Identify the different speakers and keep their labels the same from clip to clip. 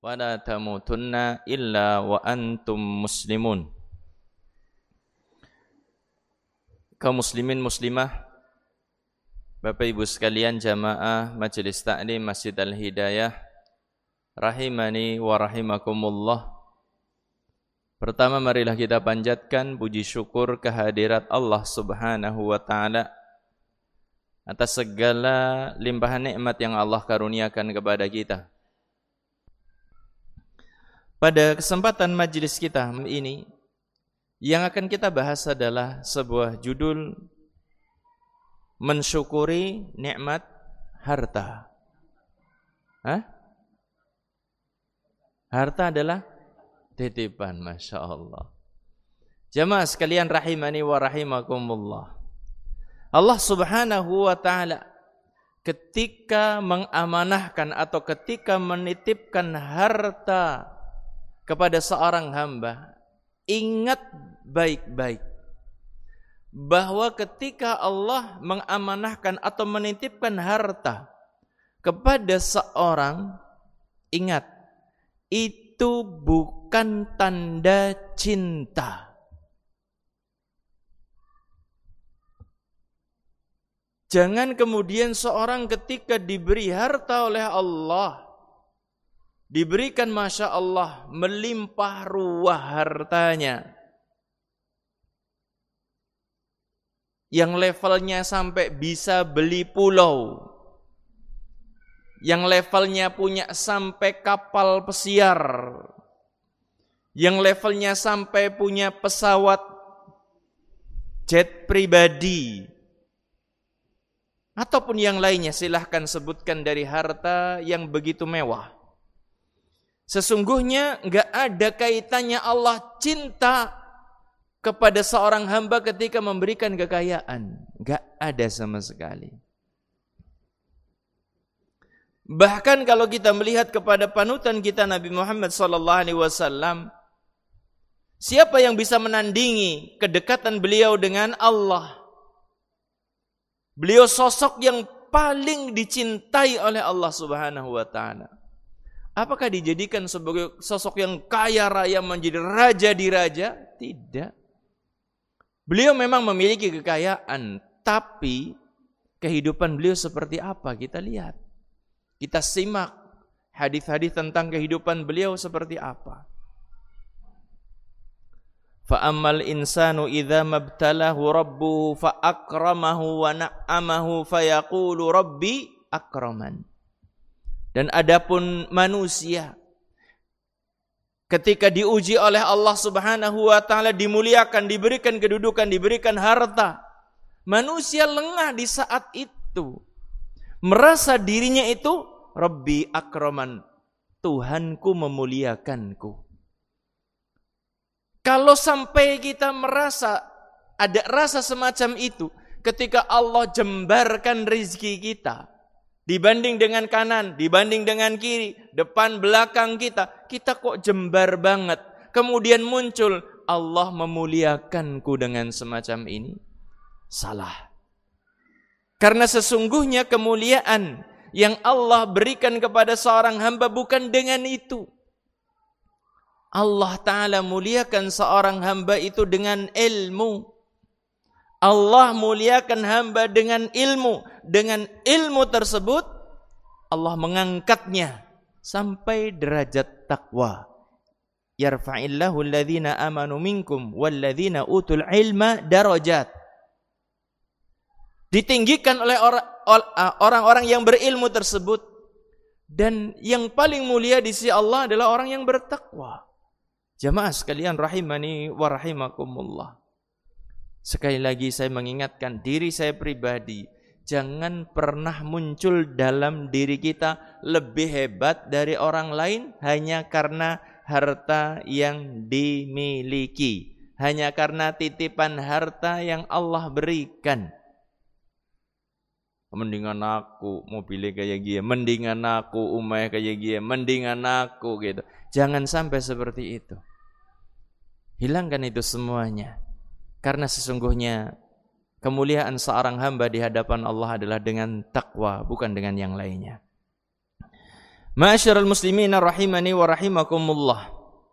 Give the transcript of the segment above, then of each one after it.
Speaker 1: ولا تموتن إلا وأنتم مسلمون. Kaum muslimin muslimah, Bapak Ibu sekalian jamaah Majelis Ta'lim Masjid Al-Hidayah, rahimani wa rahimakumullah. Pertama, marilah kita panjatkan puji syukur kehadirat Allah Subhanahu wa Ta'ala atas segala limpahan nikmat yang Allah karuniakan kepada kita. Pada kesempatan majelis kita ini, yang akan kita bahas adalah sebuah judul mensyukuri nikmat harta. Harta adalah titipan, Masya Allah. Jamaah sekalian rahimani wa rahimakumullah. Allah Subhanahu wa Ta'ala ketika mengamanahkan atau ketika menitipkan harta kepada seorang hamba, ingat baik-baik bahwa ketika Allah mengamanahkan atau menitipkan harta kepada seorang, ingat, itu bukan tanda cinta. Jangan kemudian seorang ketika diberi harta oleh Allah, diberikan Masya Allah melimpah ruah hartanya, yang levelnya sampai bisa beli pulau, yang levelnya punya sampai kapal pesiar, yang levelnya sampai punya pesawat jet pribadi, ataupun yang lainnya, silahkan sebutkan dari harta yang begitu mewah. Sesungguhnya enggak ada kaitannya Allah cinta kepada seorang hamba ketika memberikan kekayaan. Enggak ada sama sekali. Bahkan kalau kita melihat kepada panutan kita Nabi Muhammad SAW, siapa yang bisa menandingi kedekatan beliau dengan Allah? Beliau sosok yang paling dicintai oleh Allah Subhanahu wa Ta'ala. Apakah dijadikan sebagai sosok yang kaya raya menjadi raja di raja? Tidak. Beliau memang memiliki kekayaan, tapi kehidupan beliau seperti apa? Kita lihat. Kita simak hadis-hadis tentang kehidupan beliau seperti apa. Fa ammal insanu idza mabtalahu rabbuhu fa akramahu wa na'amahu fa yaqulu rabbi akraman. Dan adapun manusia ketika diuji oleh Allah Subhanahu wa Ta'ala, dimuliakan, diberikan kedudukan, diberikan harta, manusia lengah di saat itu, merasa dirinya itu Rabbi akraman, Tuhanku memuliakanku. Kalau sampai kita merasa ada rasa semacam itu ketika Allah jembarkan rezeki kita, dibanding dengan kanan, dibanding dengan kiri, depan, belakang kita kok jembar banget. Kemudian muncul, Allah memuliakanku dengan semacam ini. Salah. Karena sesungguhnya kemuliaan yang Allah berikan kepada seorang hamba bukan dengan itu. Allah Ta'ala muliakan seorang hamba itu dengan ilmu. Allah muliakan hamba dengan ilmu. Dengan ilmu tersebut Allah mengangkatnya sampai derajat takwa. Yarfa'illahu alladhina amanu minkum walladhina utul ilma darajat. Ditinggikan oleh orang-orang yang berilmu tersebut. Dan yang paling mulia di sisi Allah adalah orang yang bertakwa. Jamaah sekalian rahimani wa rahimakumullah. Sekali lagi saya mengingatkan diri saya pribadi, jangan pernah muncul dalam diri kita lebih hebat dari orang lain hanya karena harta yang dimiliki, hanya karena titipan harta yang Allah berikan. Mendingan aku mobilnya kayak gini, mendingan aku umahnya kayak gini, mendingan aku gitu. Jangan sampai seperti itu. Hilangkan itu semuanya. Karena sesungguhnya kemuliaan seorang hamba di hadapan Allah adalah dengan takwa, bukan dengan yang lainnya. Ma'asyiral muslimin rahimani wa rahimakumullah.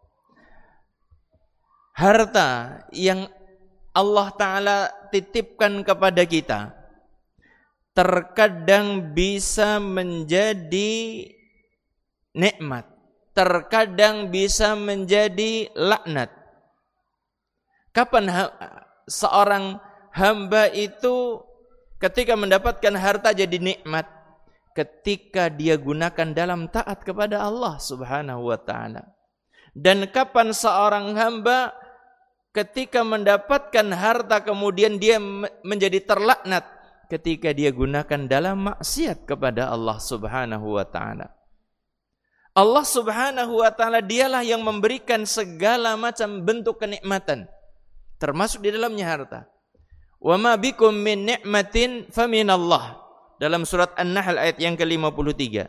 Speaker 1: Harta yang Allah Ta'ala titipkan kepada kita terkadang bisa menjadi nikmat, terkadang bisa menjadi laknat. Kapan seorang hamba itu ketika mendapatkan harta jadi nikmat? Ketika dia gunakan dalam taat kepada Allah Subhanahu wa ta'ala. Dan kapan seorang hamba ketika mendapatkan harta kemudian dia menjadi terlaknat? Ketika dia gunakan dalam maksiat kepada Allah Subhanahu wa ta'ala. Allah Subhanahu wa ta'ala dialah yang memberikan segala macam bentuk kenikmatan, termasuk di dalamnya harta. Wa ma bikum min ni'matin faminallah, dalam surat An-Nahl ayat yang ke-53.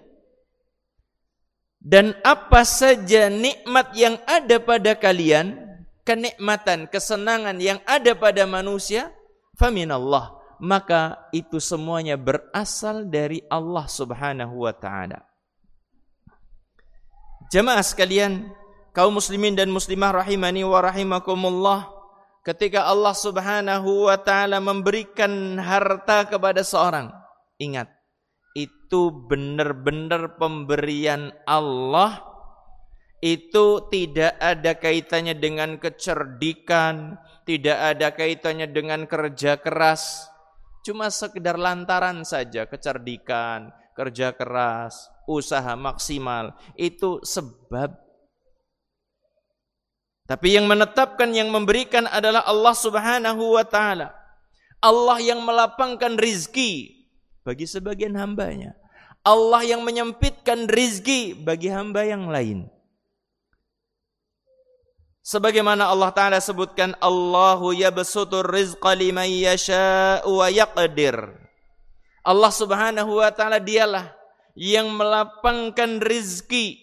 Speaker 1: Dan apa saja nikmat yang ada pada kalian, kenikmatan, kesenangan yang ada pada manusia, faminallah, maka itu semuanya berasal dari Allah Subhanahu wa ta'ala. Jamaah sekalian, kaum muslimin dan muslimah rahimani wa rahimakumullah, ketika Allah Subhanahu wa ta'ala memberikan harta kepada seorang, ingat, itu benar-benar pemberian Allah. Itu tidak ada kaitannya dengan kecerdikan, tidak ada kaitannya dengan kerja keras. Cuma sekedar lantaran saja kecerdikan, kerja keras, usaha maksimal, itu sebab. Tapi yang menetapkan, yang memberikan adalah Allah Subhanahu wa ta'ala. Allah yang melapangkan rizki bagi sebagian hambanya. Allah yang menyempitkan rizki bagi hamba yang lain. Sebagaimana Allah Ta'ala sebutkan, Allahu yabsutur rizqa liman yasha'u wa yaqdir. Allah Subhanahu wa ta'ala dialah yang melapangkan rizki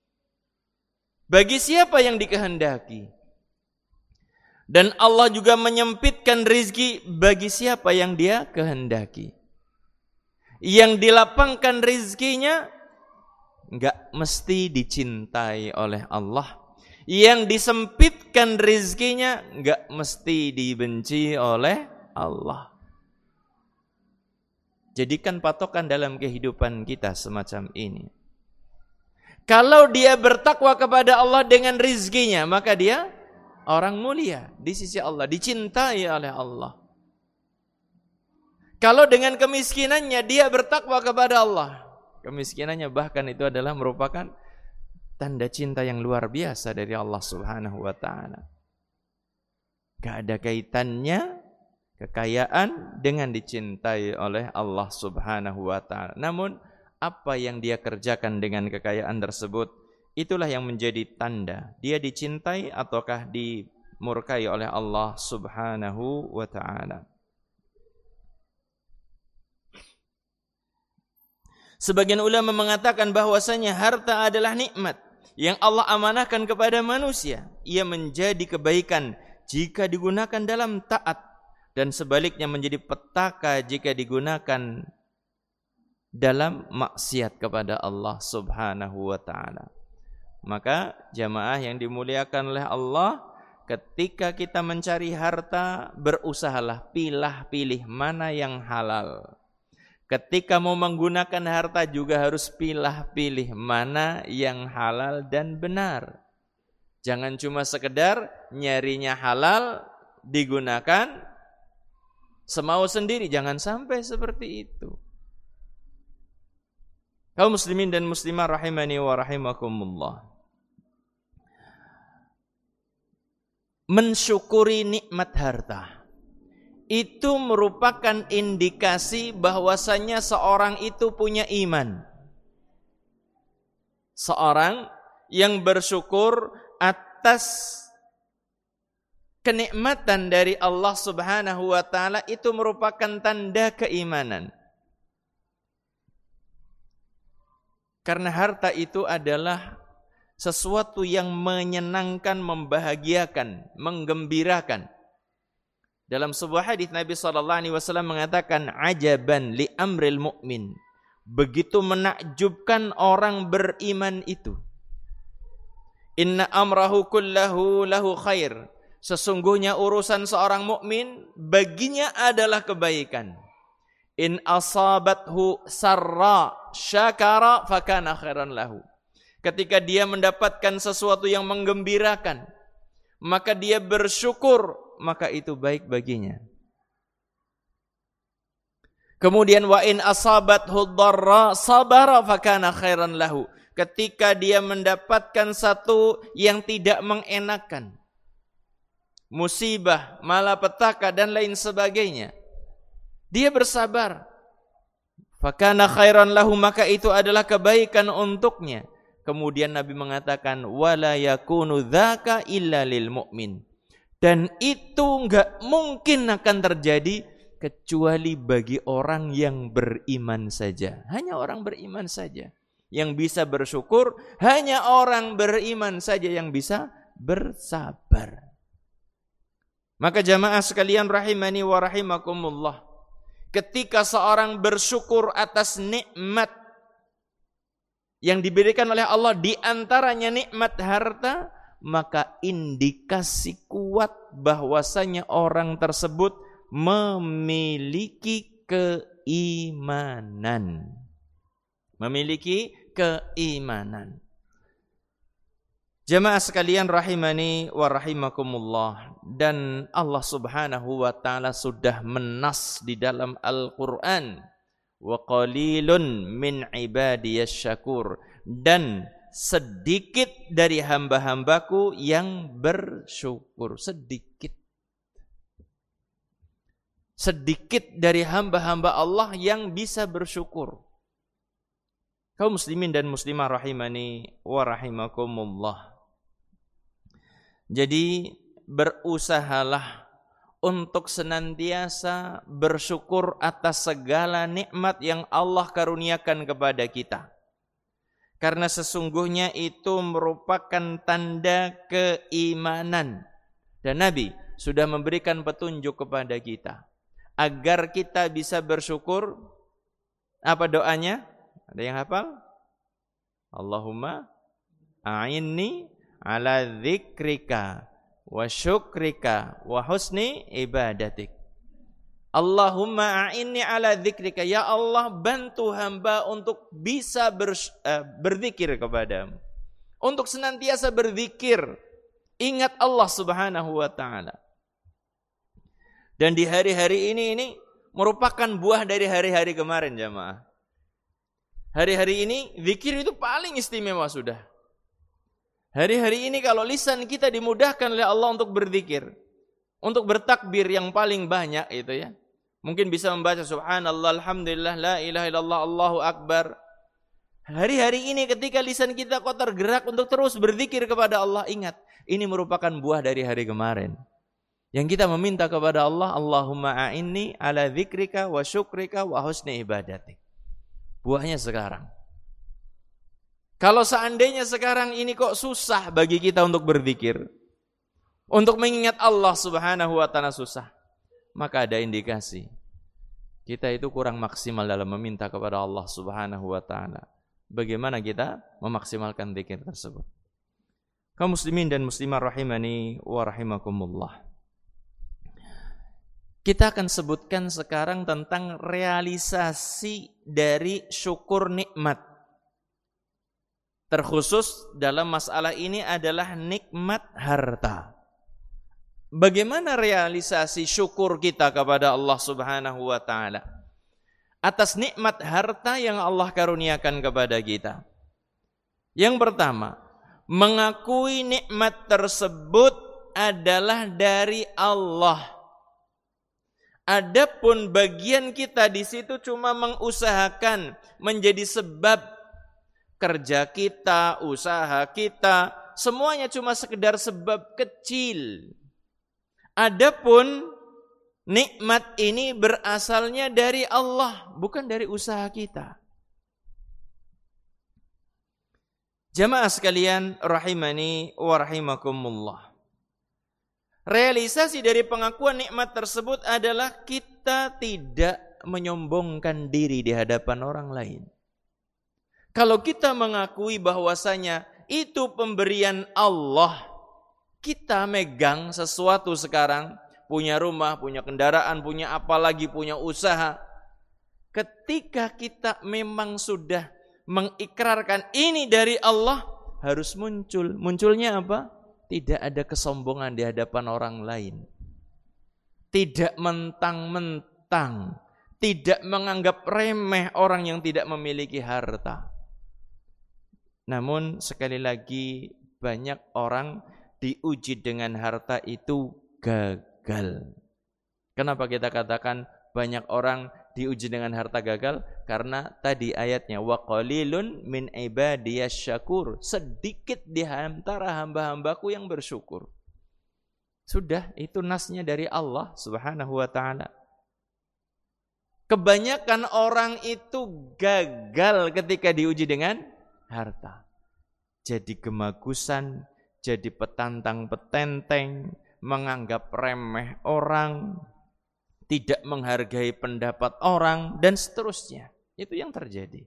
Speaker 1: bagi siapa yang dikehendaki. Dan Allah juga menyempitkan rizki bagi siapa yang dia kehendaki. Yang dilapangkan rizkinya enggak mesti dicintai oleh Allah. Yang disempitkan rizkinya enggak mesti dibenci oleh Allah. Jadikan patokan dalam kehidupan kita semacam ini. Kalau dia bertakwa kepada Allah dengan rizkinya, maka dia orang mulia di sisi Allah, dicintai oleh Allah. Kalau dengan kemiskinannya dia bertakwa kepada Allah, kemiskinannya bahkan itu adalah merupakan tanda cinta yang luar biasa dari Allah Subhanahu wa ta'ala. Gak ada kaitannya kekayaan dengan dicintai oleh Allah Subhanahu wa ta'ala. Namun apa yang dia kerjakan dengan kekayaan tersebut, itulah yang menjadi tanda dia dicintai ataukah dimurkai oleh Allah Subhanahu wa ta'ala. Sebagian ulama mengatakan bahwasanya harta adalah nikmat yang Allah amanahkan kepada manusia. Ia menjadi kebaikan jika digunakan dalam taat, dan sebaliknya menjadi petaka jika digunakan dalam maksiat kepada Allah Subhanahu wa ta'ala. Maka jamaah yang dimuliakan oleh Allah, ketika kita mencari harta, berusahalah pilih mana yang halal. Ketika mau menggunakan harta juga harus pilih mana yang halal dan benar. Jangan cuma sekedar nyarinya halal digunakan semau sendiri, jangan sampai seperti itu. Kaum muslimin dan muslimah rahimani wa rahimakumullah. Mensyukuri nikmat harta itu merupakan indikasi bahwasanya seorang itu punya iman. Seorang yang bersyukur atas kenikmatan dari Allah Subhanahu wa ta'ala itu merupakan tanda keimanan. Karena harta itu adalah sesuatu yang menyenangkan, membahagiakan, menggembirakan. Dalam sebuah hadis Nabi SAW mengatakan, ajaban li amril mu'min. Begitu menakjubkan orang beriman itu. Inna amrahu kullahu lahu khair. Sesungguhnya urusan seorang mukmin baginya adalah kebaikan. In asabathu sarra syakara fakana khairan lahu. Ketika dia mendapatkan sesuatu yang menggembirakan, maka dia bersyukur, maka itu baik baginya. Kemudian wa in asabathu dharra sabara fakana khairan lahu. Ketika dia mendapatkan satu yang tidak mengenakan, musibah, malapetaka dan lain sebagainya, dia bersabar. Fakana khairan lahu, maka itu adalah kebaikan untuknya. Kemudian Nabi mengatakan wala yakunu dzaka illa lil mu'min. Dan itu enggak mungkin akan terjadi kecuali bagi orang yang beriman saja. Hanya orang beriman saja yang bisa bersyukur, hanya orang beriman saja yang bisa bersabar. Maka jamaah sekalian rahimani wa rahimakumullah, ketika seorang bersyukur atas nikmat yang diberikan oleh Allah, di antaranya nikmat harta, maka indikasi kuat bahwasanya orang tersebut memiliki keimanan. Memiliki keimanan. Jamaah sekalian rahimani wa rahimakumullah, dan Allah Subhanahu wa taala sudah menas di dalam Al-Qur'an, wa qalilun min ibadiyasy syakur, dan sedikit dari hamba-hambaku yang bersyukur. Sedikit dari hamba-hamba Allah yang bisa bersyukur. Kaum muslimin dan muslimah rahimani wa rahimakumullah. Jadi berusahalah untuk senantiasa bersyukur atas segala nikmat yang Allah karuniakan kepada kita. Karena sesungguhnya itu merupakan tanda keimanan. Dan Nabi sudah memberikan petunjuk kepada kita agar kita bisa bersyukur. Apa doanya? Ada yang hafal? Allahumma a'inni ala dzikrika wa syukrika wa husni ibadatik. Allahumma a'inni ala dzikrika, ya Allah bantu hamba untuk bisa berzikir kepadamu, untuk senantiasa berzikir, ingat Allah Subhanahu wa taala. Dan di hari-hari ini merupakan buah dari hari-hari kemarin jamaah. Hari-hari ini zikir itu paling istimewa sudah. Hari-hari ini kalau lisan kita dimudahkan oleh Allah untuk berzikir, untuk bertakbir yang paling banyak itu ya. Mungkin bisa membaca subhanallah, alhamdulillah, la ilaha illallah, Allahu akbar. Hari-hari ini ketika lisan kita kok tergerak untuk terus berzikir kepada Allah, ingat, ini merupakan buah dari hari kemarin. Yang kita meminta kepada Allah, Allahumma a'inni ala dzikrika wa syukrika wa husni ibadatik. Buahnya sekarang. Kalau seandainya sekarang ini kok susah bagi kita untuk berzikir, untuk mengingat Allah Subhanahu wa taala susah, maka ada indikasi kita itu kurang maksimal dalam meminta kepada Allah Subhanahu wa taala. Bagaimana kita memaksimalkan zikir tersebut? Kaum muslimin dan muslimah rahimani wa rahimakumullah. Kita akan sebutkan sekarang tentang realisasi dari syukur nikmat. Terkhusus dalam masalah ini adalah nikmat harta. Bagaimana realisasi syukur kita kepada Allah Subhanahu wa taala atas nikmat harta yang Allah karuniakan kepada kita? Yang pertama, mengakui nikmat tersebut adalah dari Allah. Adapun bagian kita di situ cuma mengusahakan, menjadi sebab kerja kita, usaha kita, semuanya cuma sekedar sebab kecil. Adapun nikmat ini berasalnya dari Allah, bukan dari usaha kita. Jamaah sekalian rahimani wa rahimakumullah. Realisasi dari pengakuan nikmat tersebut adalah kita tidak menyombongkan diri di hadapan orang lain. Kalau kita mengakui bahwasanya itu pemberian Allah, kita megang sesuatu sekarang, punya rumah, punya kendaraan, punya apa lagi, punya usaha. Ketika kita memang sudah mengikrarkan ini dari Allah, harus muncul. Munculnya apa? Tidak ada kesombongan di hadapan orang lain. Tidak mentang-mentang, tidak menganggap remeh orang yang tidak memiliki harta. Namun sekali lagi banyak orang diuji dengan harta itu gagal. Kenapa kita katakan banyak orang diuji dengan harta gagal? Karena tadi ayatnya wa qalilun min ibadiyasy syakur, sedikit di antara hamba-hambaku yang bersyukur. Sudah, itu nasnya dari Allah Subhanahu wa taala. Kebanyakan orang itu gagal ketika diuji dengan harta. Jadi gemagusan, jadi petantang petenteng, menganggap remeh orang, tidak menghargai pendapat orang, dan seterusnya. Itu yang terjadi.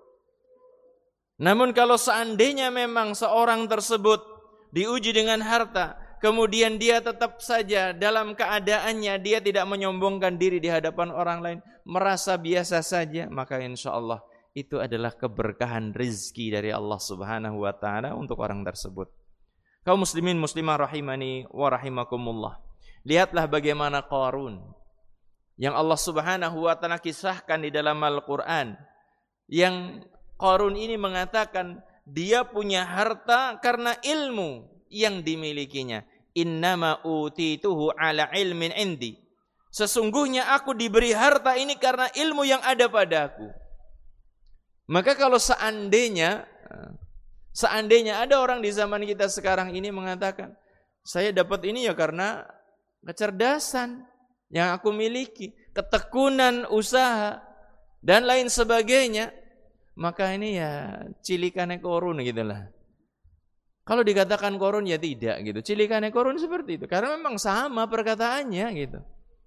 Speaker 1: Namun kalau seandainya memang seorang tersebut diuji dengan harta, kemudian dia tetap saja dalam keadaannya, dia tidak menyombongkan diri di hadapan orang lain, merasa biasa saja, maka insya Allah itu adalah keberkahan rizki dari Allah Subhanahu wa taala untuk orang tersebut. Kaum muslimin muslimah rahimani wa rahimakumullah. Lihatlah bagaimana Qarun yang Allah Subhanahu wa taala kisahkan di dalam Al-Qur'an. Yang Qarun ini mengatakan dia punya harta karena ilmu yang dimilikinya. Innama utituhu ala ilmin indi. Sesungguhnya aku diberi harta ini karena ilmu yang ada padaku. Maka kalau seandainya ada orang di zaman kita sekarang ini mengatakan, saya dapat ini ya karena kecerdasan yang aku miliki, ketekunan usaha dan lain sebagainya, maka ini ya cilikannya Qarun gitulah. Kalau dikatakan Qarun ya tidak gitu. Cilikannya Qarun seperti itu karena memang sama perkataannya gitu.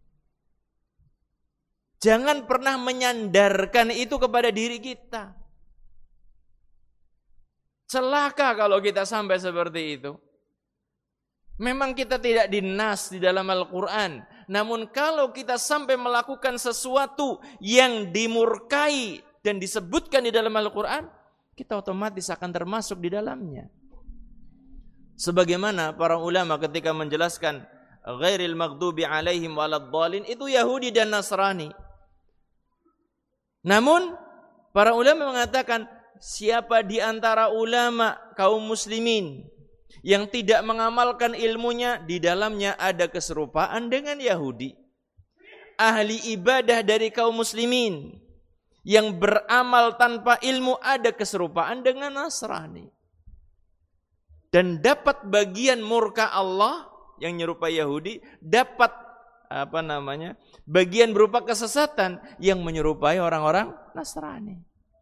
Speaker 1: Jangan pernah menyandarkan itu kepada diri kita. Celaka kalau kita sampai seperti itu. Memang kita tidak dinas di dalam Al-Quran. Namun kalau kita sampai melakukan sesuatu yang dimurkai dan disebutkan di dalam Al-Quran, kita otomatis akan termasuk di dalamnya. Sebagaimana para ulama ketika menjelaskan ghairil maghdubi alaihim waladhdallin, itu Yahudi dan Nasrani. Namun para ulama mengatakan siapa di antara ulama kaum muslimin yang tidak mengamalkan ilmunya, di dalamnya ada keserupaan dengan Yahudi. Ahli ibadah dari kaum muslimin yang beramal tanpa ilmu, ada keserupaan dengan Nasrani. Dan dapat bagian murka Allah yang nyerupai Yahudi, dapat bagian berupa kesesatan yang menyerupai orang-orang Nasrani.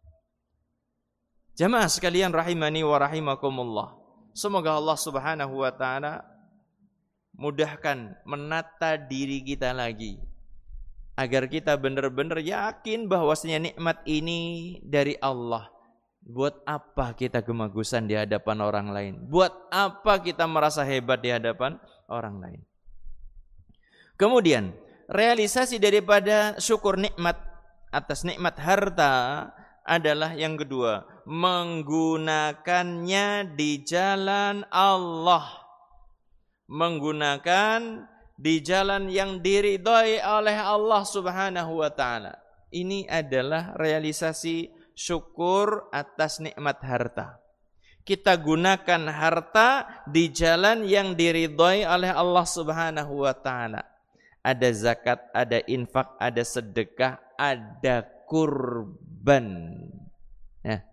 Speaker 1: Jamaah sekalian rahimani wa rahimakumullah. Semoga Allah Subhanahu wa taala mudahkan menata diri kita lagi agar kita benar-benar yakin bahwasanya nikmat ini dari Allah. Buat apa kita gemagusan di hadapan orang lain? Buat apa kita merasa hebat di hadapan orang lain? Kemudian realisasi daripada syukur nikmat atas nikmat harta adalah yang kedua, menggunakannya di jalan Allah. Menggunakan di jalan yang diridhai oleh Allah Subhanahu wa taala. Ini adalah realisasi syukur atas nikmat harta. Kita gunakan harta di jalan yang diridhai oleh Allah Subhanahu wa taala. Ada zakat, ada infak, ada sedekah, ada kurban. Ya.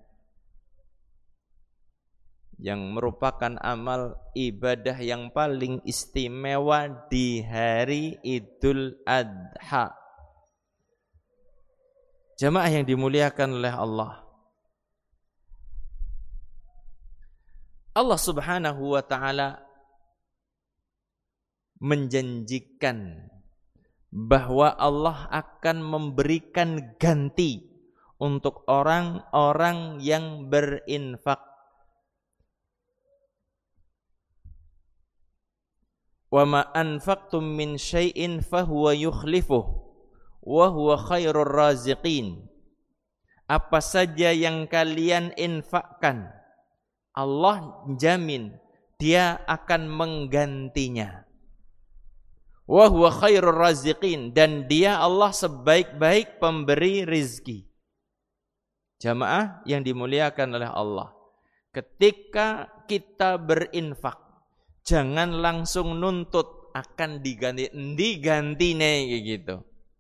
Speaker 1: Yang merupakan amal ibadah yang paling istimewa di hari Idul Adha. Jamaah yang dimuliakan oleh Allah. Allah Subhanahu wa taala menjanjikan bahwa Allah akan memberikan ganti untuk orang-orang yang berinfak. Wa ma anfaqtum min syai'in fahuwa yukhlifuh wa huwa khairur raziqin. Apa saja yang kalian infakkan, Allah jamin Dia akan menggantinya. Wa huwa khairur raziqin, dan Dia Allah sebaik-baik pemberi rizki. Jamaah yang dimuliakan oleh Allah, ketika kita berinfak, jangan langsung nuntut akan diganti kayak gitu.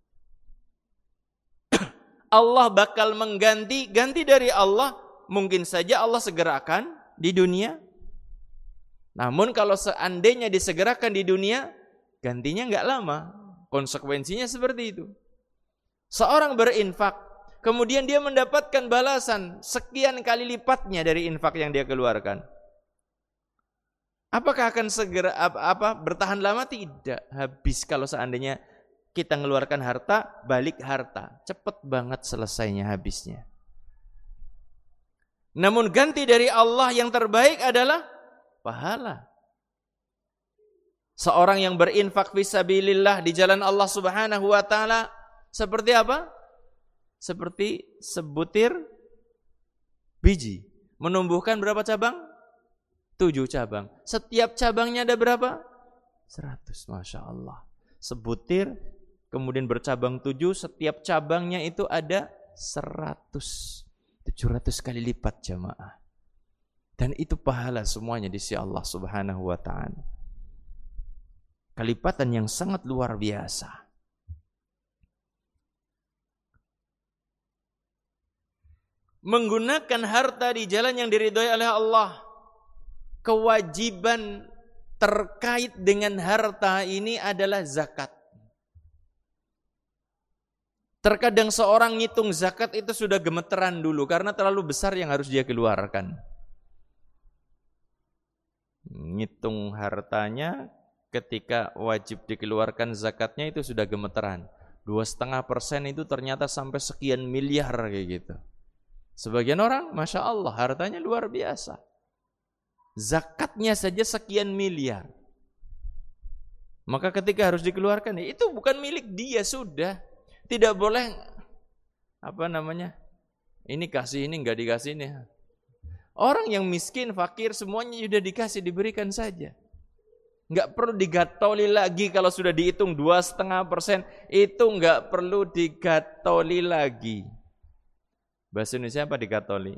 Speaker 1: Allah bakal mengganti, ganti dari Allah, mungkin saja Allah segerakan di dunia. Namun kalau seandainya disegerakan di dunia, gantinya enggak lama. Konsekuensinya seperti itu. Seorang berinfak, kemudian dia mendapatkan balasan sekian kali lipatnya dari infak yang dia keluarkan. Apakah akan segera bertahan lama? Tidak. Habis kalau seandainya kita mengeluarkan harta, balik harta. Cepat banget selesainya, habisnya. Namun ganti dari Allah yang terbaik adalah pahala. Seorang yang berinfak fisabilillah di jalan Allah Subhanahu wa taala seperti apa? Seperti sebutir biji. Menumbuhkan berapa cabang? 7 cabang. Setiap cabangnya ada berapa? 100. Masya Allah. Sebutir kemudian bercabang 7, setiap cabangnya itu ada 100. 700 kali lipat jamaah. Dan itu pahala semuanya di sisi Allah Subhanahu wa taala. Kelipatan yang sangat luar biasa. Menggunakan harta di jalan yang diridhoi oleh Allah. Kewajiban terkait dengan harta ini adalah zakat. Terkadang seorang ngitung zakat itu sudah gemeteran dulu karena terlalu besar yang harus dia keluarkan. Ngitung hartanya ketika wajib dikeluarkan zakatnya itu sudah gemeteran. 2,5% itu ternyata sampai sekian miliar kayak gitu. Sebagian orang, Masya Allah, hartanya luar biasa. Zakatnya saja sekian miliar. Maka ketika harus dikeluarkan, itu bukan milik dia sudah. Tidak boleh ini kasih, ini enggak dikasih ini. Orang yang miskin, fakir, semuanya sudah dikasih, diberikan saja. Enggak perlu digatoli lagi. Kalau sudah dihitung 2,5%, itu enggak perlu digatoli lagi. Bahasa Indonesia apa digatoli?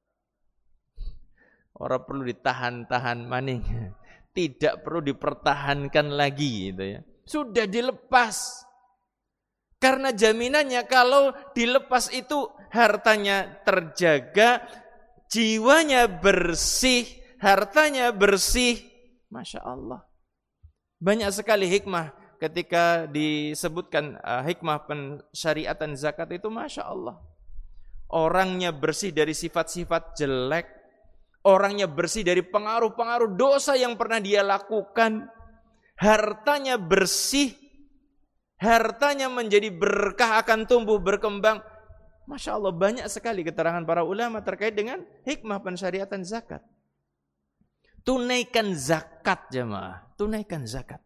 Speaker 1: Orang perlu ditahan-tahan maning. Tidak perlu dipertahankan lagi gitu ya. Sudah dilepas. Karena jaminannya kalau dilepas itu hartanya terjaga, jiwanya bersih, hartanya bersih. Masya Allah. Banyak sekali hikmah ketika disebutkan hikmah pensyariatan zakat itu, Masya Allah. Orangnya bersih dari sifat-sifat jelek. Orangnya bersih dari pengaruh-pengaruh dosa yang pernah dia lakukan. Hartanya bersih. Hartanya menjadi berkah, akan tumbuh berkembang. Masya Allah, banyak sekali keterangan para ulama terkait dengan hikmah pensyariatan zakat. Tunaikan zakat jemaah, tunaikan zakat.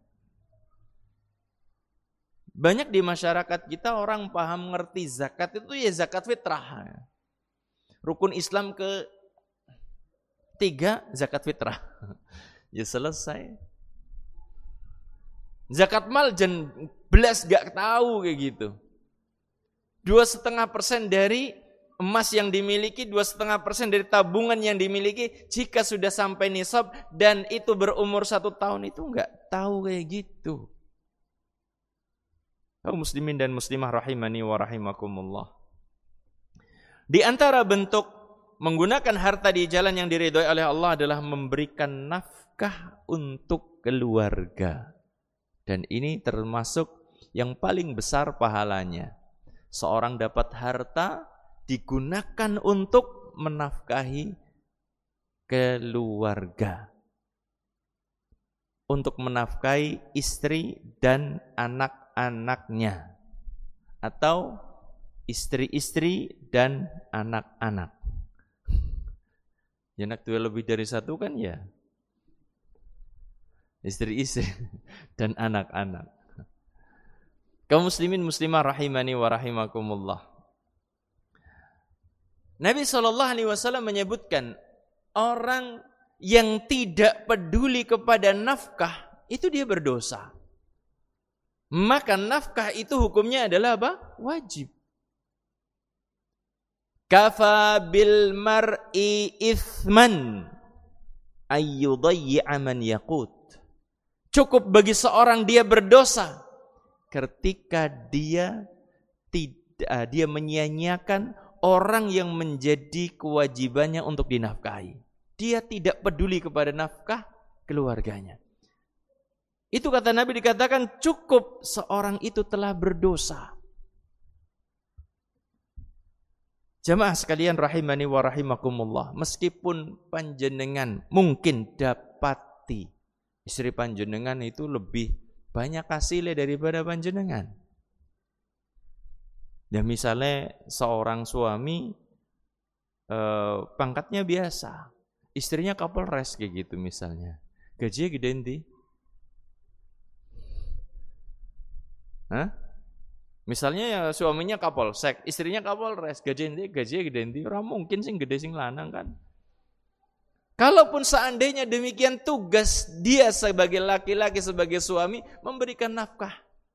Speaker 1: Banyak di masyarakat kita orang paham ngerti zakat itu ya zakat fitrah. Rukun Islam ke-3 zakat fitrah. Ya selesai. Zakat mal belas gak tahu kayak gitu. 2,5% dari emas yang dimiliki, 2,5% dari tabungan yang dimiliki, jika sudah sampai nisab dan itu berumur 1 tahun itu gak tahu kayak gitu. Kaum muslimin dan muslimah rahimani wa rahimakumullah. Di antara bentuk menggunakan harta di jalan yang diridhoi oleh Allah adalah memberikan nafkah untuk keluarga. Dan ini termasuk yang paling besar pahalanya. Seorang dapat harta digunakan untuk menafkahi keluarga. Untuk menafkahi istri dan anak-anaknya. Atau istri-istri dan anak-anak. Ya, anak dua lebih dari satu kan ya istri-istri dan anak-anak. Kaum muslimin muslimah rahimani wa rahimakumullah. Nabi SAW menyebutkan orang yang tidak peduli kepada nafkah itu dia berdosa. Maka nafkah itu hukumnya adalah apa? Wajib. Kafa bil mar'i ithman ayyudayyi'a man yaqut. Cukup bagi seorang dia berdosa ketika dia menyia-nyiakan orang yang menjadi kewajibannya untuk dinafkahi. Dia tidak peduli kepada nafkah keluarganya. Itu kata Nabi dikatakan cukup seorang itu telah berdosa. Jamaah sekalian rahimani wa rahimakumullah, meskipun panjenengan mungkin dapati istri panjenengan itu lebih banyak hasilnya daripada panjenengan. Ya misalnya seorang suami pangkatnya biasa, istrinya Kapolres kayak gitu misalnya. Gajinya gede nanti. Hah? Misalnya ya suaminya Kapolsek, istrinya Kapolres, gajinya gede nanti. Ora mungkin sing gede sing lanang kan. Kalaupun seandainya demikian, tugas dia sebagai laki-laki, sebagai suami memberikan nafkah.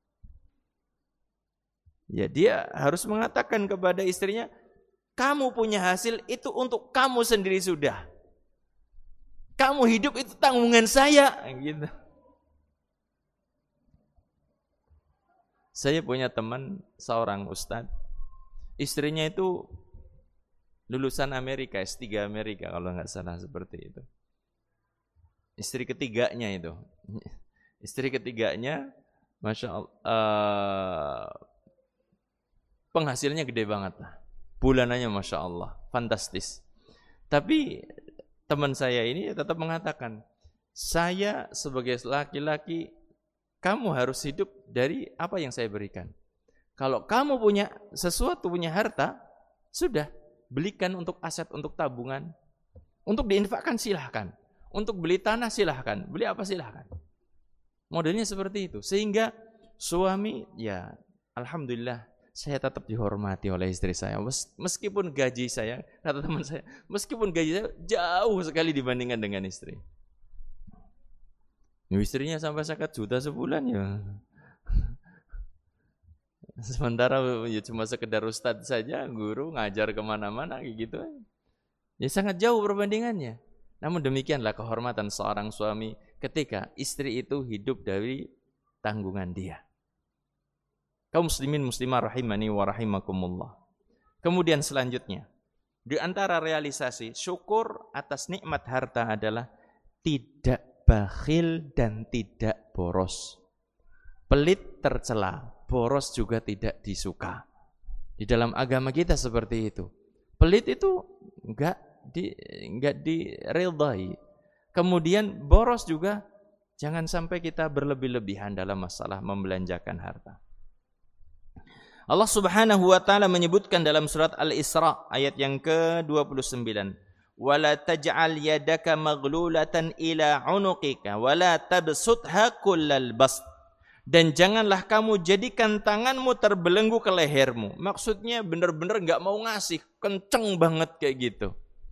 Speaker 1: Ya dia harus mengatakan kepada istrinya, kamu punya hasil itu untuk kamu sendiri sudah. Kamu hidup itu tanggungan saya, gitu. Saya punya teman seorang ustadz, istrinya itu lulusan Amerika, S3 Amerika kalau nggak salah seperti itu. Istri ketiganya itu, Masya Allah, penghasilnya gede banget lah, bulanannya Masya Allah, fantastis. Tapi teman saya ini tetap mengatakan, saya sebagai laki-laki, kamu harus hidup dari apa yang saya berikan. Kalau kamu punya sesuatu, punya harta, sudah, belikan untuk aset, untuk tabungan, untuk diinfakkan silahkan, untuk beli tanah silahkan, beli apa silahkan. Modelnya seperti itu. Sehingga suami, ya alhamdulillah, saya tetap dihormati oleh istri saya. Meskipun gaji saya, kata teman saya, meskipun gaji saya jauh sekali dibandingkan dengan istri. Istrinya sampai 1 juta sebulan ya. Sementara ya cuma sekedar ustadz saja, guru ngajar kemana-mana kayak gitu. Ya sangat jauh perbandingannya. Namun demikianlah kehormatan seorang suami ketika istri itu hidup dari tanggungan dia. Kaum muslimin muslimah rahimani wa rahimakumullah. Kemudian selanjutnya, di antara realisasi syukur atas nikmat harta adalah tidak bakhil dan tidak boros. Pelit tercela, boros juga tidak disuka. Di dalam agama kita seperti itu. Pelit itu enggak diridhai. Kemudian boros juga jangan sampai kita berlebih-lebihan dalam masalah membelanjakan harta. Allah Subhanahu wa taala menyebutkan dalam surat Al-Isra ayat yang ke-29, wala taj'al yadaka maghlulatan ila 'unuqika wala tabsutha kullal bast. Dan janganlah kamu jadikan tanganmu terbelenggu ke lehermu. Maksudnya benar-benar enggak mau ngasih, kenceng banget kayak gitu.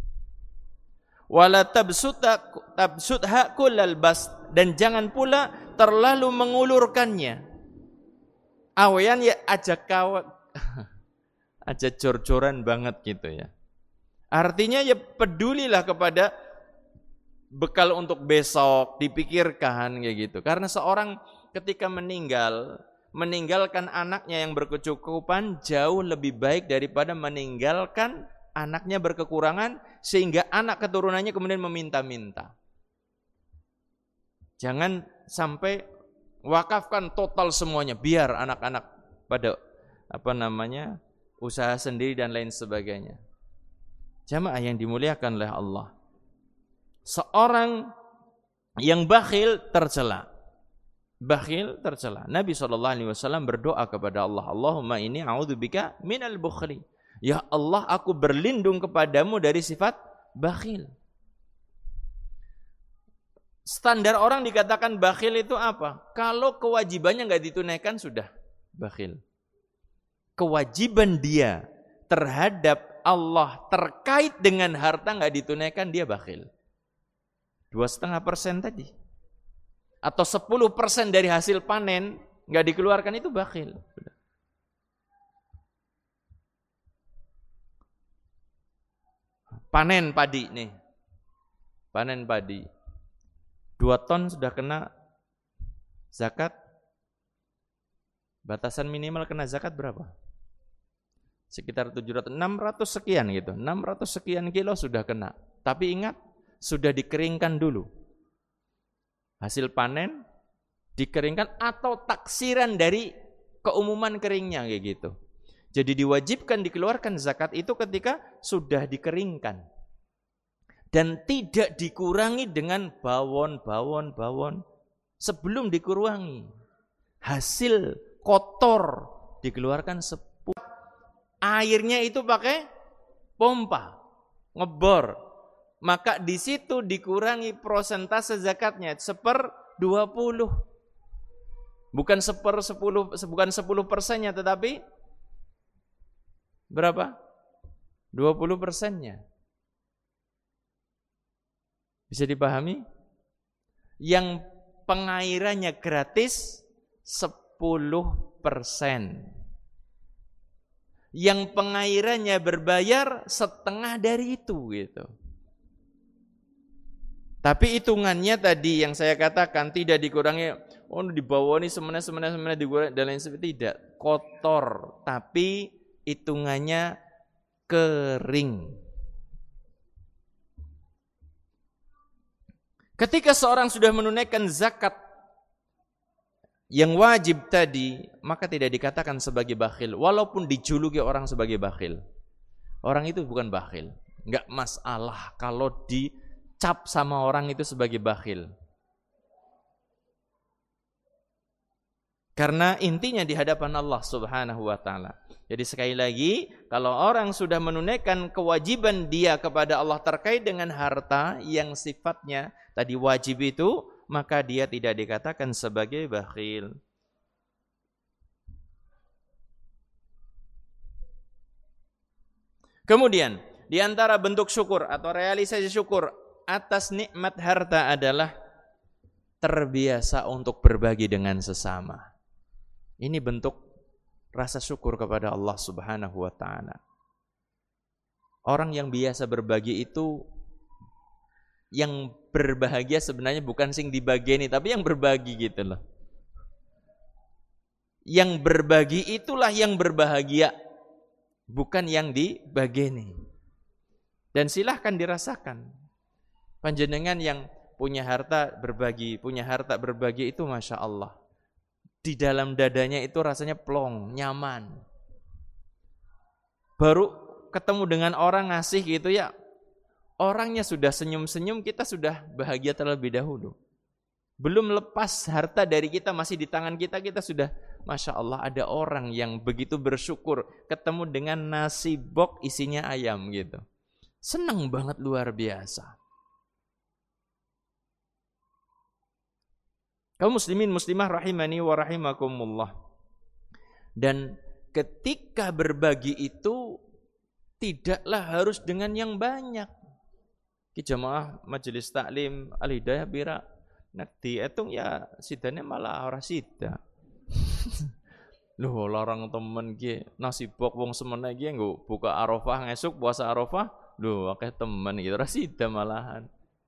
Speaker 1: Wala tabsutha kullal bast, dan jangan pula terlalu mengulurkannya. Awean ya aja kawat aja jor-joran banget gitu ya. Artinya ya pedulilah kepada bekal untuk besok, dipikirkan kayak gitu. Karena seorang ketika meninggalkan anaknya yang berkecukupan jauh lebih baik daripada meninggalkan anaknya berkekurangan sehingga anak keturunannya kemudian meminta-minta. Jangan sampai wakafkan total semuanya biar anak-anak pada usaha sendiri dan lain sebagainya. Jamaah yang dimuliakan oleh Allah, seorang yang bakhil tercela, bakhil tercela. Nabi SAW berdoa kepada Allah, Allahumma inni a'udzubika minal bukhli. Ya Allah, aku berlindung kepadamu dari sifat bakhil. Standar orang dikatakan bakhil itu apa? Kalau kewajibannya nggak ditunaikan sudah bakhil. Kewajiban dia terhadap Allah terkait dengan harta nggak ditunaikan, dia bakhil. 2,5% tadi. Atau 10% dari hasil panen nggak dikeluarkan, itu bakhil. Panen padi nih. Panen padi. 2 ton sudah kena zakat. Batasan minimal kena zakat berapa? Sekitar 600 sekian gitu. 600 sekian kilo sudah kena. Tapi ingat, sudah dikeringkan dulu. Hasil panen dikeringkan atau taksiran dari keumuman keringnya kayak gitu. Jadi diwajibkan dikeluarkan zakat itu ketika sudah dikeringkan. Dan tidak dikurangi dengan bawon sebelum dikurangi. Hasil kotor dikeluarkan airnya itu pakai pompa, ngebor. Maka di situ dikurangi prosentase zakatnya 1/20. Bukan 10%-nya, tetapi berapa? 20%-nya. Bisa dipahami? Yang pengairannya gratis 10%. Yang pengairannya berbayar setengah dari itu gitu. Tapi hitungannya tadi yang saya katakan tidak dikurangi, di bawah ini semena dikurangi dan lain sebagainya, tidak. Kotor, tapi hitungannya kering. Ketika seorang sudah menunaikan zakat yang wajib tadi, maka tidak dikatakan sebagai bakhil, walaupun dijuluki orang sebagai bakhil. Orang itu bukan bakhil, enggak masalah kalau dicap sama orang itu sebagai bakhil. Karena intinya di hadapan Allah Subhanahu wa taala. Jadi sekali lagi, kalau orang sudah menunaikan kewajiban dia kepada Allah terkait dengan harta yang sifatnya tadi wajib itu, maka dia tidak dikatakan sebagai bakhil. Kemudian, di antara bentuk syukur atau realisasi syukur atas nikmat harta adalah terbiasa untuk berbagi dengan sesama. Ini bentuk rasa syukur kepada Allah Subhanahu wa taala. Orang yang biasa berbagi itu, yang berbahagia sebenarnya bukan sing dibageni, tapi yang berbagi gitu loh. Yang berbagi itulah yang berbahagia, bukan yang dibageni. Dan silahkan dirasakan. Panjenengan yang punya harta berbagi itu Masya Allah. Di dalam dadanya itu rasanya plong, nyaman. Baru ketemu dengan orang ngasih gitu ya, orangnya sudah senyum-senyum, kita sudah bahagia terlebih dahulu. Belum lepas harta dari kita masih di tangan kita, kita sudah Masya Allah ada orang yang begitu bersyukur ketemu dengan nasi bok isinya ayam gitu. Senang banget, luar biasa. Kaum muslimin muslimah rahimani wa rahimakumullah. Dan ketika berbagi itu tidaklah harus dengan yang banyak. Ki jamaah majelis taklim Al-Hidayah bira nek diitung ya sidane malah ora sida. Loh larang temen ki nasi bok wong semene iki nggo buka Arafah ngesuk puasa Arafah, lho akeh temen iki ora sida malahan.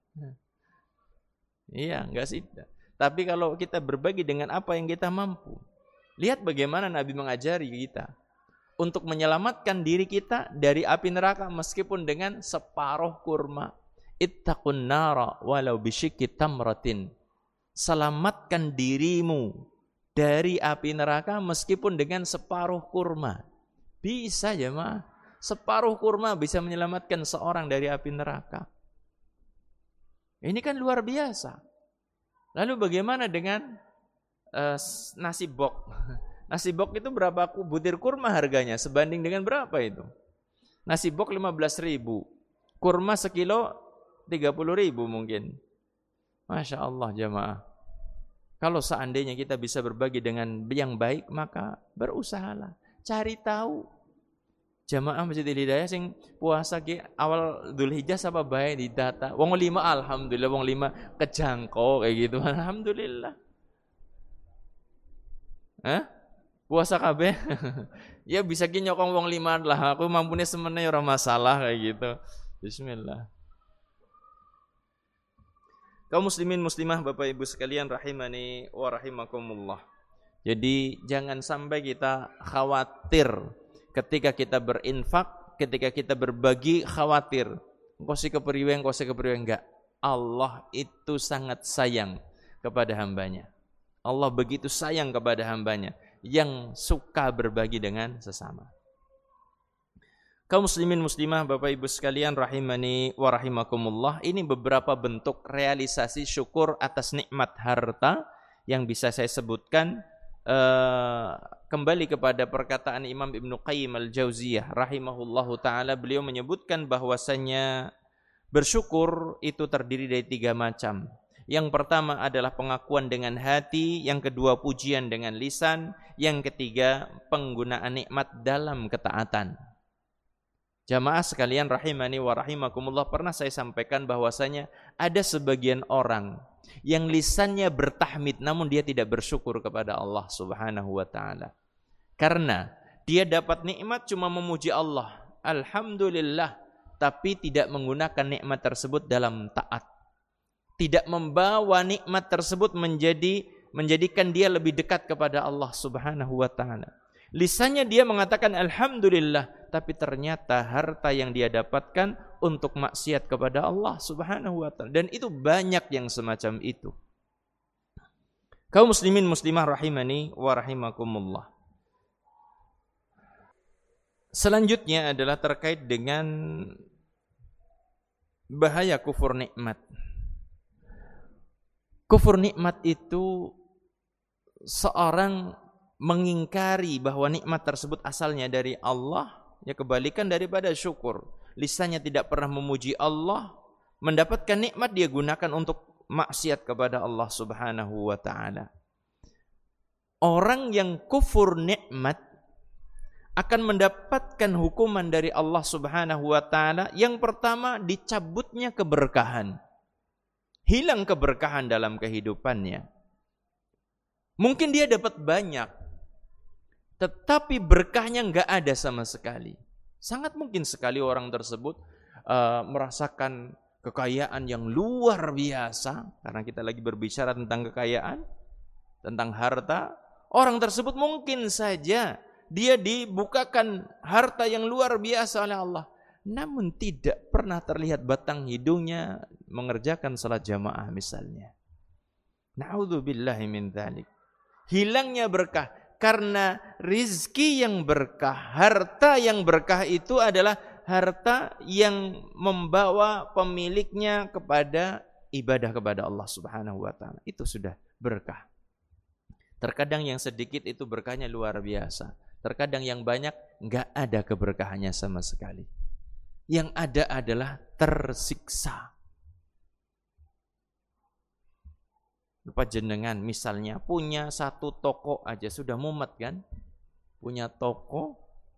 Speaker 1: Iya, enggak sida. Tapi kalau kita berbagi dengan apa yang kita mampu, lihat bagaimana Nabi mengajari kita untuk menyelamatkan diri kita dari api neraka meskipun dengan separuh kurma. Ittaqun nara walau bisyikki tamratin. Selamatkan dirimu dari api neraka meskipun dengan separuh kurma. Bisa ya mah. Separuh kurma bisa menyelamatkan seorang dari api neraka. Ini kan luar biasa. Lalu bagaimana dengan nasi bok. Nasi bok itu berapa butir kurma harganya? Sebanding dengan berapa itu? Nasi bok 15.000. Kurma sekilo 30.000 mungkin. Masya Allah jamaah. Kalau seandainya kita bisa berbagi dengan yang baik, maka berusahalah. Cari tahu. Jamaah Masjidil Hidayah sing puasa ki awal Dzulhijjah apa bae didata. Wong 5 alhamdulillah, wong 5 kejangkau kayak gitu. Alhamdulillah. Puasa kabeh. Ya bisa ki nyokong wong 5 lah. Aku mampune semene ora masalah kayak gitu. Bismillah. Kaum muslimin muslimah Bapak Ibu sekalian rahimani wa rahimakumullah. Jadi jangan sampai kita khawatir ketika kita berinfak, ketika kita berbagi khawatir. Engkau si kepriwe enggak. Allah itu sangat sayang kepada hambanya. Allah begitu sayang kepada hambanya yang suka berbagi dengan sesama. Kaum muslimin muslimah Bapak Ibu sekalian rahimani wa rahimakumullah, ini beberapa bentuk realisasi syukur atas nikmat harta yang bisa saya sebutkan. Kembali kepada perkataan Imam Ibnu Qayyim al-Jauziyah rahimahullahu ta'ala, beliau menyebutkan bahwasanya bersyukur itu terdiri dari 3 macam. Yang pertama adalah pengakuan dengan hati, yang kedua pujian dengan lisan, yang ketiga penggunaan nikmat dalam ketaatan. Jamaah sekalian rahimani wa rahimakumullah, pernah saya sampaikan bahwasanya ada sebagian orang yang lisannya bertahmid namun dia tidak bersyukur kepada Allah Subhanahu wa taala. Karena dia dapat nikmat cuma memuji Allah, alhamdulillah, tapi tidak menggunakan nikmat tersebut dalam taat. Tidak membawa nikmat tersebut menjadikan dia lebih dekat kepada Allah Subhanahu wa taala. Lisannya dia mengatakan alhamdulillah, tapi ternyata harta yang dia dapatkan untuk maksiat kepada Allah Subhanahu wa taala. Dan itu banyak yang semacam itu. Kaum muslimin muslimah rahimani wa rahimakumullah. Selanjutnya adalah terkait dengan bahaya kufur nikmat. Kufur nikmat itu seorang mengingkari bahwa nikmat tersebut asalnya dari Allah, ya kebalikan daripada syukur. Lisannya tidak pernah memuji Allah, mendapatkan nikmat dia gunakan untuk maksiat kepada Allah Subhanahu wa taala. Orang yang kufur nikmat akan mendapatkan hukuman dari Allah Subhanahu wa taala. Yang pertama, dicabutnya keberkahan. Hilang keberkahan dalam kehidupannya. Mungkin dia dapat banyak, tetapi berkahnya enggak ada sama sekali. Sangat mungkin sekali orang tersebut merasakan kekayaan yang luar biasa. Karena kita lagi berbicara tentang kekayaan, tentang harta. Orang tersebut mungkin saja dia dibukakan harta yang luar biasa oleh Allah, namun tidak pernah terlihat batang hidungnya mengerjakan salat jamaah misalnya. Na'udzubillahi min dzalik. Hilangnya berkah karena rizki yang berkah, harta yang berkah itu adalah harta yang membawa pemiliknya kepada ibadah kepada Allah Subhanahu wa taala. Itu sudah berkah. Terkadang yang sedikit itu berkahnya luar biasa. Terkadang yang banyak enggak ada keberkahannya sama sekali. Yang ada adalah tersiksa. Lupa jenengan misalnya punya satu toko aja sudah mumet kan? Punya toko,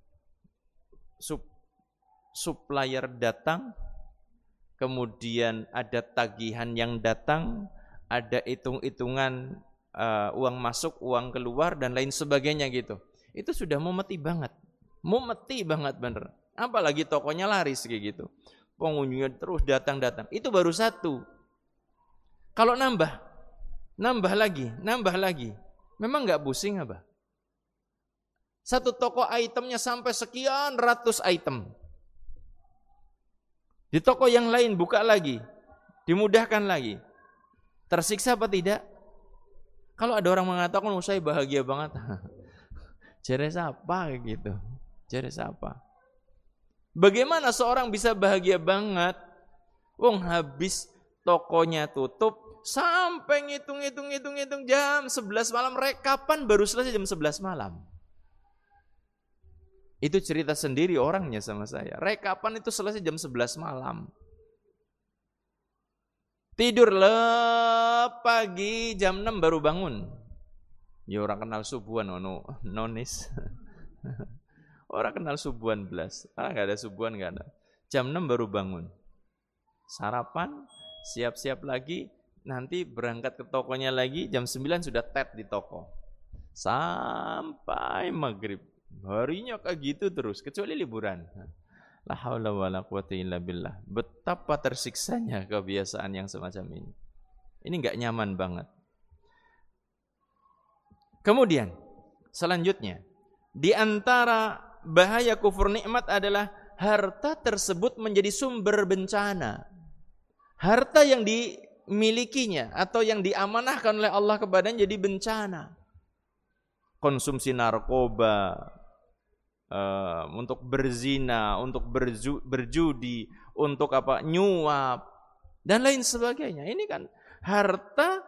Speaker 1: supplier datang, kemudian ada tagihan yang datang, ada hitung-hitungan uang masuk, uang keluar dan lain sebagainya gitu. Itu sudah mumeti banget bener. Apalagi tokonya laris kayak gitu. Pengunjungnya terus datang. Itu baru satu. Kalau nambah lagi. Memang enggak pusing apa? Satu toko itemnya sampai sekian ratus item. Di toko yang lain buka lagi. Dimudahkan lagi. Tersiksa apa tidak? Kalau ada orang mengatakan, oh saya bahagia banget. Jare siapa gitu? Jare siapa? Bagaimana seorang bisa bahagia banget? Wong habis tokonya tutup, sampai ngitung jam 11 malam. Rekapan baru selesai jam 11 malam. Itu cerita sendiri orangnya sama saya. Rekapan itu selesai jam 11 malam. Tidur pagi jam 6 baru bangun. Ya orang kenal subuhan nonis. Orang kenal subuhan belas. Enggak ada subuhan, enggak ada. Jam 6 baru bangun. Sarapan, siap-siap lagi, nanti berangkat ke tokonya lagi, jam 9 sudah tet di toko. Sampai maghrib. Harinya kayak gitu terus, kecuali liburan. La haula wala quwata illa billah. Betapa tersiksanya kebiasaan yang semacam ini. Ini enggak nyaman banget. Kemudian, selanjutnya, di antara bahaya kufur nikmat adalah harta tersebut menjadi sumber bencana. Harta yang dimilikinya atau yang diamanahkan oleh Allah kepadanya jadi bencana. Konsumsi narkoba, untuk berzina, untuk berjudi, untuk nyuap dan lain sebagainya. Ini kan harta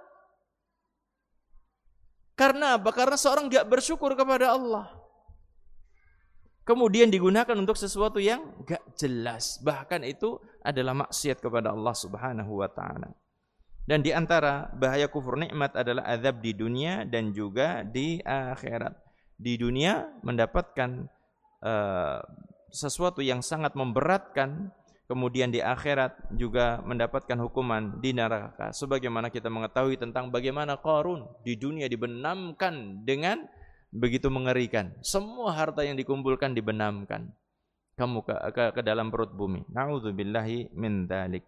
Speaker 1: karena apa? Karena seorang tidak bersyukur kepada Allah. Kemudian digunakan untuk sesuatu yang gak jelas. Bahkan itu adalah maksiat kepada Allah Subhanahu wa ta'ala. Dan di antara bahaya kufur nikmat adalah azab di dunia dan juga di akhirat. Di dunia mendapatkan sesuatu yang sangat memberatkan. Kemudian di akhirat juga mendapatkan hukuman di neraka. Sebagaimana kita mengetahui tentang bagaimana Qarun di dunia dibenamkan dengan begitu mengerikan. Semua harta yang dikumpulkan dibenamkan kamu ke dalam perut bumi. Na'udzubillahi min dzalik.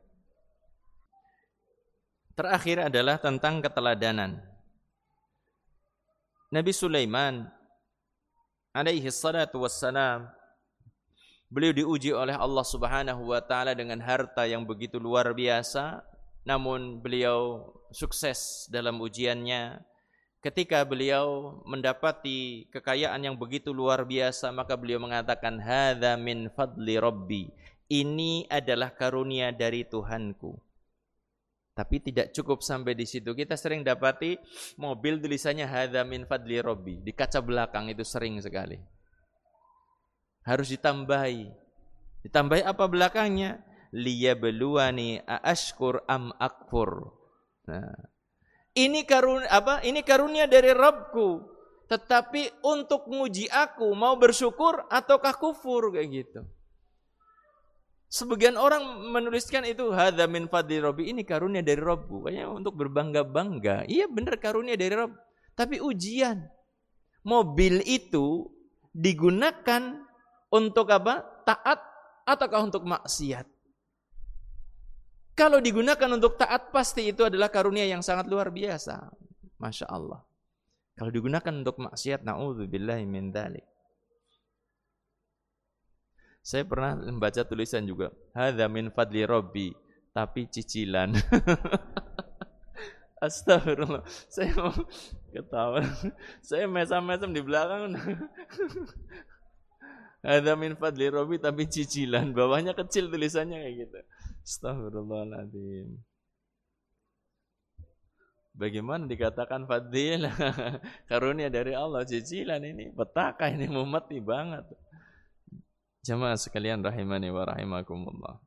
Speaker 1: Terakhir adalah tentang keteladanan. Nabi Sulaiman alaihi salatu wassalam, beliau diuji oleh Allah Subhanahu wa taala dengan harta yang begitu luar biasa, namun beliau sukses dalam ujiannya. Ketika beliau mendapati kekayaan yang begitu luar biasa, maka beliau mengatakan, hadza min fadli rabbi. Ini adalah karunia dari Tuhanku. Tapi tidak cukup sampai di situ. Kita sering dapati mobil tulisannya hadza min fadli rabbi. Di kaca belakang itu sering sekali. Harus ditambahi. Ditambahi apa belakangnya? Liyabluwani aashkur am akfur. Nah, Ini karunia dari Rabbku, tetapi untuk menguji aku, mau bersyukur ataukah kufur, kayak gitu. Sebagian orang menuliskan itu hadza min fadli rabbi, ini karunia dari Rabbku, kayaknya untuk berbangga-bangga. Iya benar karunia dari Rabb, tapi ujian. Mobil itu digunakan untuk apa? Taat ataukah untuk maksiat? Kalau digunakan untuk taat, pasti itu adalah karunia yang sangat luar biasa. Masya Allah. Kalau digunakan untuk maksiat, na'udzubillahi min dzalik. Saya pernah membaca tulisan juga, hadza min fadli rabbi, tapi cicilan. Astagfirullah. Saya mau ketawa. Saya mesam-mesam di belakang. Hadza min fadli rabbi, tapi cicilan. Bawahnya kecil tulisannya kayak gitu. Astaghfirullahaladzim. Bagaimana dikatakan fadilah? Karunia dari Allah, cicilan ini, petaka ini, memati banget. Jamaah sekalian rahimani wa rahimakumullah.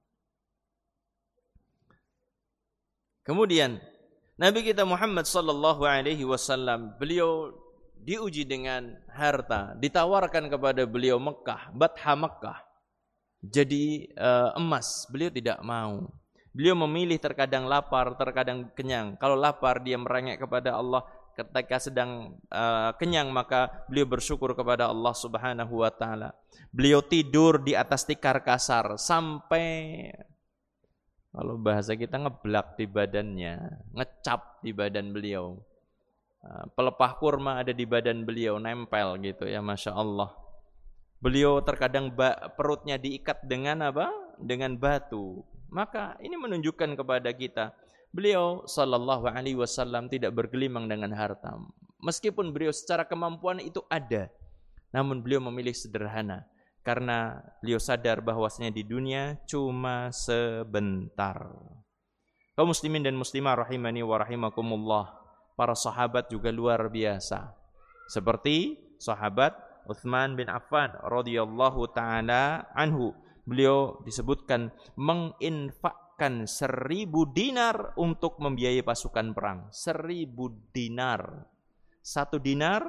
Speaker 1: Kemudian Nabi kita Muhammad sallallahu alaihi wasallam, beliau diuji dengan harta, ditawarkan kepada beliau Mekah, Batha Mekah. Jadi emas, beliau tidak mau. Beliau memilih terkadang lapar, terkadang kenyang. Kalau lapar dia merengek kepada Allah, ketika sedang kenyang maka beliau bersyukur kepada Allah Subhanahu wa taala. Beliau tidur di atas tikar kasar sampai, kalau bahasa kita, ngeblak di badannya, ngecap di badan beliau. Pelepah kurma ada di badan beliau, nempel gitu ya, Masya Allah. Beliau terkadang perutnya diikat dengan apa? Dengan batu. Maka ini menunjukkan kepada kita, beliau sallallahu alaihi wasallam tidak bergelimang dengan harta. Meskipun beliau secara kemampuan itu ada, namun beliau memilih sederhana karena beliau sadar bahwasanya di dunia cuma sebentar. Kaum muslimin dan muslimah rahimani wa rahimakumullah, para sahabat juga luar biasa. Seperti sahabat Utsman bin Affan radhiyallahu taala anhu. Beliau disebutkan menginfakkan 1000 dinar untuk membiayai pasukan perang. 1000 dinar. 1 dinar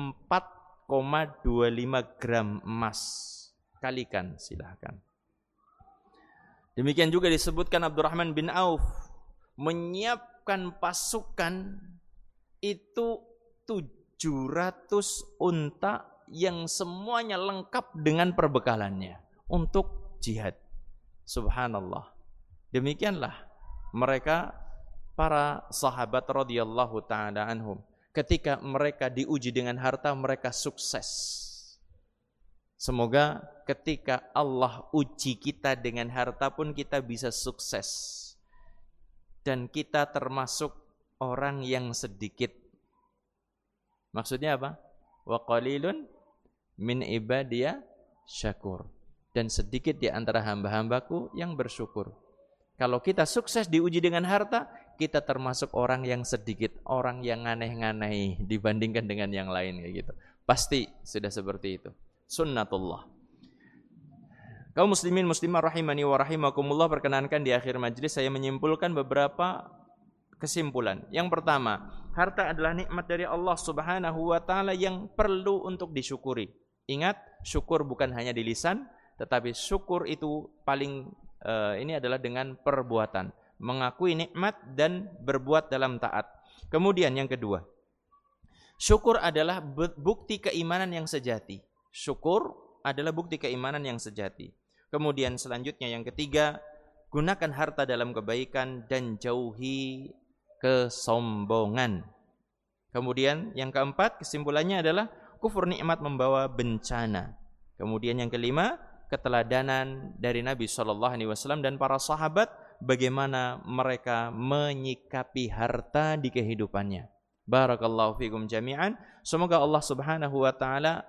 Speaker 1: 4,25 gram emas. Kalikan silahkan. Demikian juga disebutkan Abdurrahman bin Auf menyiapkan pasukan itu 700 unta yang semuanya lengkap dengan perbekalannya untuk jihad. Subhanallah. Demikianlah mereka para sahabat radhiyallahu taala anhum. Ketika mereka diuji dengan harta, mereka sukses. Semoga ketika Allah uji kita dengan harta pun kita bisa sukses. Dan kita termasuk orang yang sedikit. Maksudnya apa? Wa qalilun min ibadiya syakur. Dan sedikit di antara hamba-hambaku yang bersyukur. Kalau kita sukses diuji dengan harta, kita termasuk orang yang sedikit, orang yang nganeh-nganeh dibandingkan dengan yang lain kayak gitu. Pasti sudah seperti itu. Sunnatullah. Kaum muslimin muslimah rahimani wa rahimakumullah, perkenankan di akhir majelis saya menyimpulkan beberapa kesimpulan. Yang pertama, harta adalah nikmat dari Allah Subhanahu wa taala yang perlu untuk disyukuri. Ingat, syukur bukan hanya di lisan, tetapi syukur itu paling ini adalah dengan perbuatan, mengakui nikmat dan berbuat dalam taat. Kemudian yang kedua, syukur adalah bukti keimanan yang sejati. Syukur adalah bukti keimanan yang sejati. Kemudian selanjutnya yang ketiga, gunakan harta dalam kebaikan dan jauhi kesombongan. Kemudian yang keempat, kesimpulannya adalah kufur nikmat membawa bencana. Kemudian yang kelima, keteladanan dari Nabi SAW dan para sahabat, bagaimana mereka menyikapi harta di kehidupannya. Barakallahu fikum jami'an. Semoga Allah Subhanahu wa taala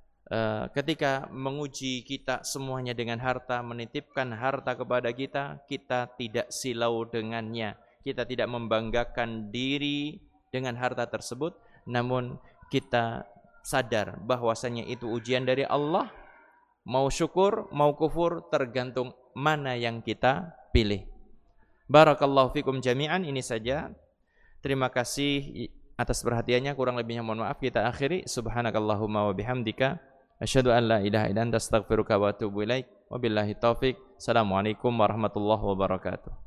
Speaker 1: ketika menguji kita semuanya dengan harta, menitipkan harta kepada kita, kita tidak silau dengannya. Kita tidak membanggakan diri dengan harta tersebut, namun kita sadar bahwasanya itu ujian dari Allah. Mau syukur, mau kufur, tergantung mana yang kita pilih. Barakallahu fikum jami'an. Ini saja. Terima kasih atas perhatiannya. Kurang lebihnya mohon maaf. Kita akhiri. Subhanakallahumma wa bihamdika asyhadu an la ilaha illa anta astaghfiruka wa atubu ilaik. Wabillahi taufik. Assalamualaikum warahmatullahi wabarakatuh.